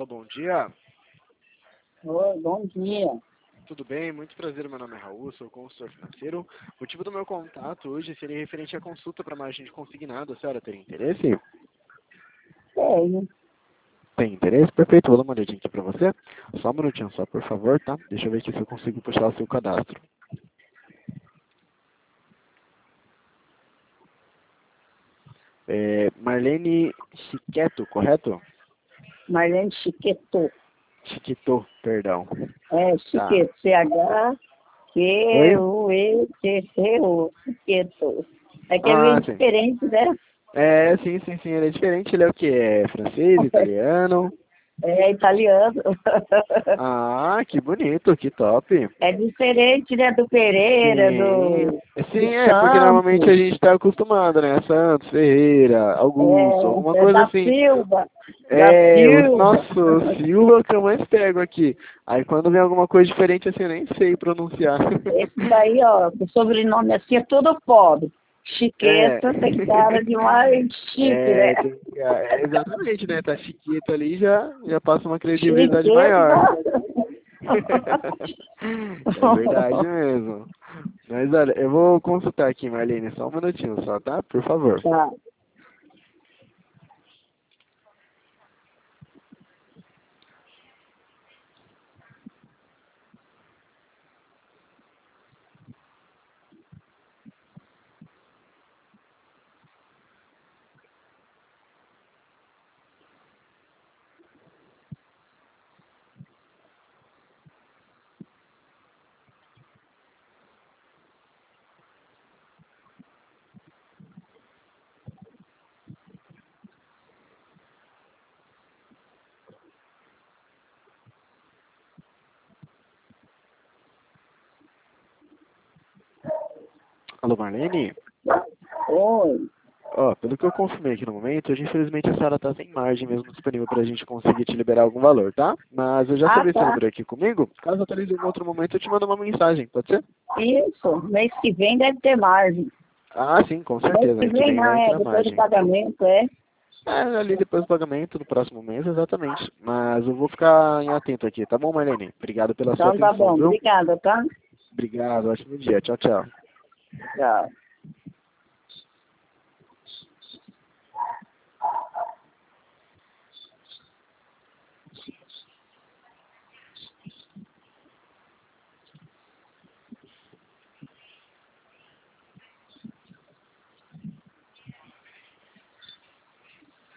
Alô, bom dia. Oi, bom dia. Tudo bem? Muito prazer, meu nome é Raul, sou consultor financeiro. O motivo do meu contato hoje seria referente à consulta para margem de consignado. A senhora teria interesse? Tenho. Tem interesse? Perfeito, vou dar uma olhadinha aqui para você. Só um minutinho só, por favor, tá? Deixa eu ver aqui se eu consigo puxar o seu cadastro. Marlene Chiqueto, correto? Marlene Chiqueto. Chiqueto, perdão. É, Tá. Chiqueto. Oi? C-H-Q-U-E-T-T-O. Chiqueto. É que é Ah, meio sim. diferente, né? Sim, ele é diferente. Ele é o quê? É francês, italiano? É italiano. Ah, que bonito, que top. É diferente, né? Do Pereira, Sim, do sim, porque normalmente a Santos. gente está acostumado, né? Santos, Ferreira, Augusto, alguma É coisa da assim. Silva. Da É, Silva. nossa, o Silva é o que eu mais pego aqui. Aí quando vem alguma coisa diferente assim, eu nem sei pronunciar. Esse daí, ó, o sobrenome assim é todo pobre. É, Chiqueta tem cara de mais chique, né? exatamente, né? Tá chiquito ali, já passa uma credibilidade maior. Chiqueta. É verdade mesmo. Mas olha, eu vou consultar aqui, Marlene, só um minutinho só, tá? Por favor. Tá. Alô, Marlene? Oi. Ó, pelo que eu confirmei aqui no momento, hoje infelizmente a senhora tá sem margem mesmo disponível pra gente conseguir te liberar algum valor, tá? Mas eu já Ah, salvei esse tá. número aqui comigo. Caso atualize em um outro momento, eu te mando uma mensagem, pode ser? Isso. Mês que vem deve ter margem. Ah, sim, com Mês certeza. que Mês que vem vem não, vai é entrar depois do margem. pagamento, é. É, ali depois do pagamento, no próximo mês, exatamente. Mas eu vou ficar em atento aqui, tá bom, Marlene? Obrigado pela sua Então tá atenção, bom. viu? Obrigada, tá? Obrigado, ótimo dia. Tchau, tchau. Tchau.